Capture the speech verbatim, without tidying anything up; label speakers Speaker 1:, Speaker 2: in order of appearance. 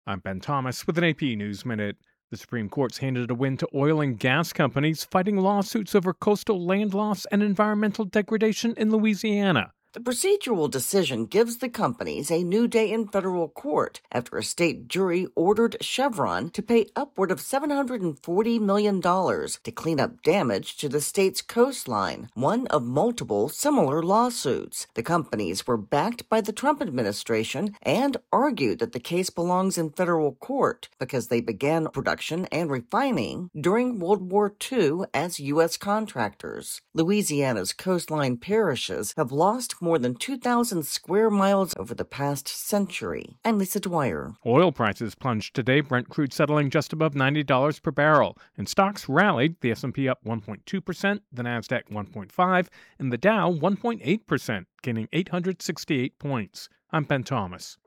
Speaker 1: I'm Ben Thomas with an A P News Minute. The Supreme Court's handed a win to oil and gas companies fighting lawsuits over coastal land loss and environmental degradation in Louisiana.
Speaker 2: The procedural decision gives the companies a new day in federal court after a state jury ordered Chevron to pay upward of seven hundred forty million dollars to clean up damage to the state's coastline, one of multiple similar lawsuits. The companies were backed by the Trump administration and argued that the case belongs in federal court because they began production and refining during World War Two as U S contractors. Louisiana's coastline parishes have lost more than two thousand square miles over the past century. I'm Lisa Dwyer.
Speaker 1: Oil prices plunged today, Brent crude settling just above ninety dollars per barrel. And stocks rallied, the S and P up one point two percent, the NASDAQ one point five percent, and the Dow one point eight percent, gaining eight hundred sixty-eight points. I'm Ben Thomas.